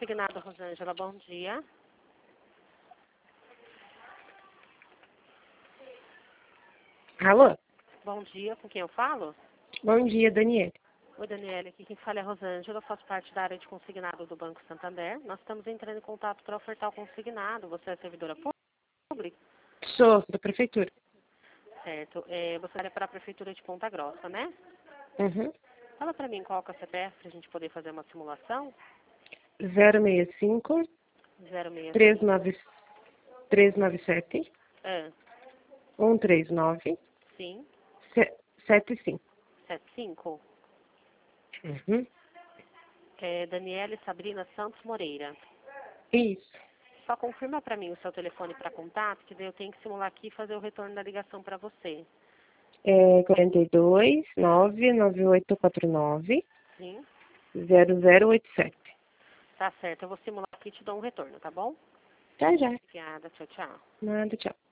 Consignado, Rosângela, bom dia. Alô? Bom dia, com quem eu falo? Bom dia, Daniela. Oi, Daniela, aqui quem fala é a Rosângela, eu faço parte da área de consignado do Banco Santander. Nós estamos entrando em contato para ofertar o consignado. Você é servidora pública? Sou da prefeitura. Certo. Você é para a Prefeitura de Ponta Grossa, né? Uhum. Fala para mim qual que é o CPF para a gente poder fazer uma simulação. 065 065. 39 397 Ah, 139 sim. 75. 75. Uhum. Daniele Sabrina Santos Moreira. Isso. Só confirma para mim o seu telefone para contato, que daí eu tenho que simular aqui e fazer o retorno da ligação para você. É 42 99849 Sim? 0087. Tá certo. Eu vou simular aqui e te dou um retorno, tá bom? Tá já. Obrigada. Tchau, tchau. Nada, tchau.